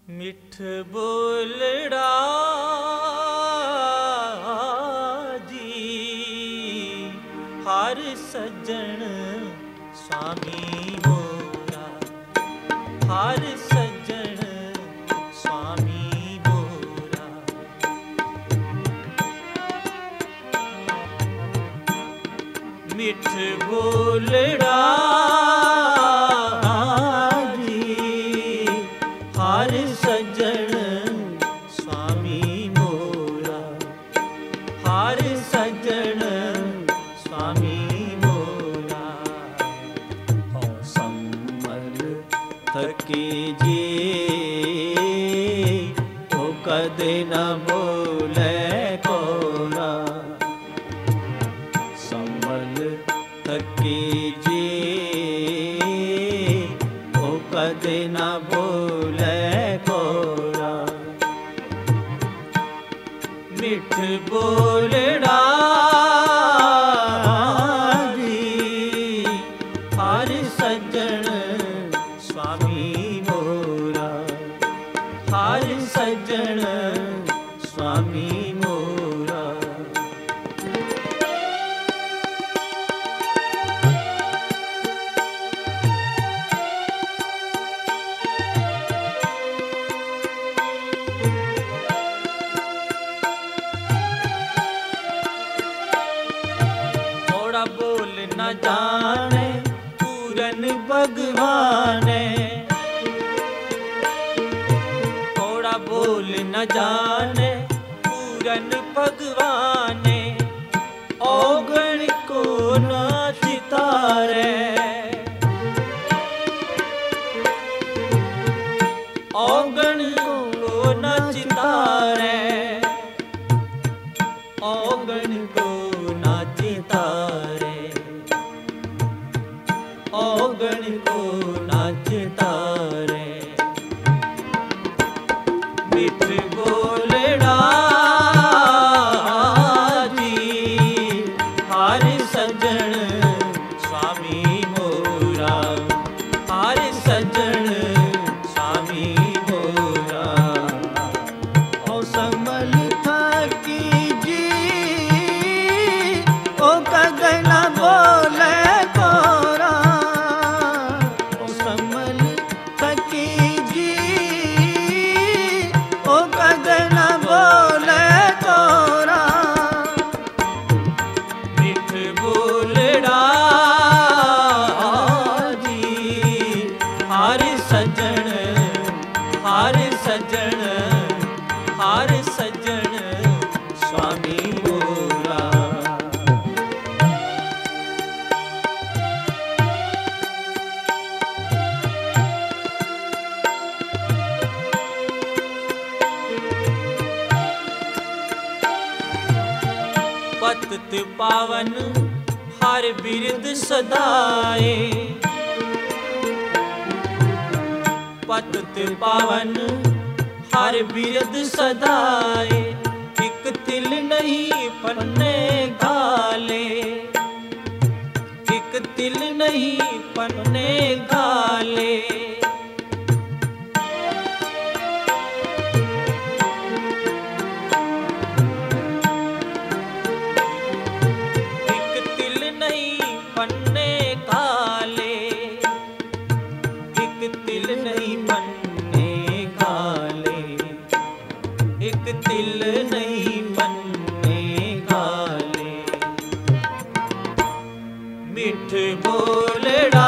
मिठ बोलड़ा जी हर सज्जन स्वामी मोरा, हर सज्जन स्वामी मोरा। मिठ बोलड़ा हर सज्जन स्वामी मोरा, हर सज्जन स्वामी मोरा। हो सम्मल थके जे ओ कदे न बोले कोरा, सम्मल थके जे ओ कदे न बोले कोरा। मिठ बोलड़ा जी हर सज्जन स्वामी मोरा, हर सज्जन स्वामी मोरा। थोड़ा बोल न जाने पूरन भगवाने, थोड़ा बोल न जाने पूरन भगवाने। औगण को न चितारे, औगण को न चितारे, औगण को न चितारे, औगण को न चितारे। मिठ बोलड़ा जी हर सज्जन स्वामी मोरा, हर सज्जन स्वामी मोरा। ओ सम्मल थकी जी ओ कदे न बोले कोरा, ओ सम्मल थकी जी ओ कदे न बोले कोरा। मिठ बोलड़ा जी हर सज्जन, हर सज्जन, हर सज्जन स्वामी मोरा। पतित पावन हर बिरद सदाए, पतित पावन हर बिरद सदाए। एक तिल नहीं पन्ने गाले, एक तिल नहीं पन्ने गाले। एक तिल नहीं पन्ने काले, एक तिल नहीं पन्ने काले, एक तिल नहीं पन्ने काले। मिठ बोलड़ा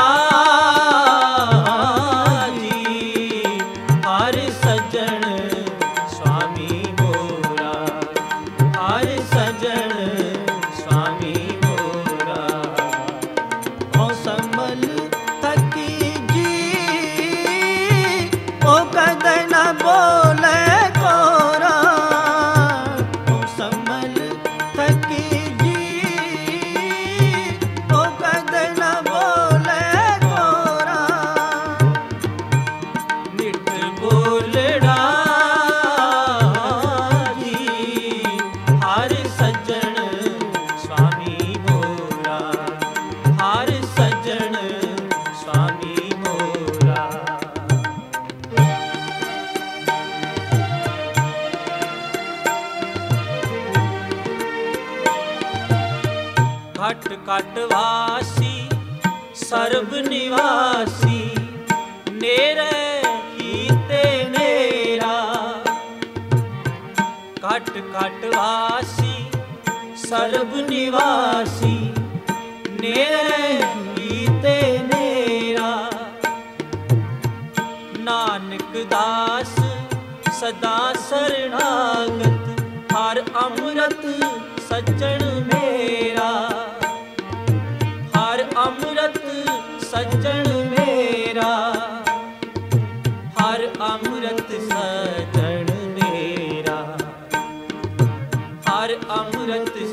जी हर सज्जन स्वामी मोरा, हर सज्जन स्वामी मोरा। ओ सम्मल थकी जी ओ कदे न बोले कोरा, ओ सम्मल थकी जी ओ कदे न बोले कोरा। मिठ बोलड़ा जी हर सज्जन स्वामी मोरा, हर सज्जन स्वामी मोरा। घट घट वासी सर्ब निवासी नेरे कीते नेरा। घट घट वासी सर्ब निवासी नेरे कीते नेरा। नानक दास सदा शरणागत हर अमृत सज्जन मेरा। हर अमृत सज्जन मेरा। हर अमृत सज्जन मेरा। हर अमृत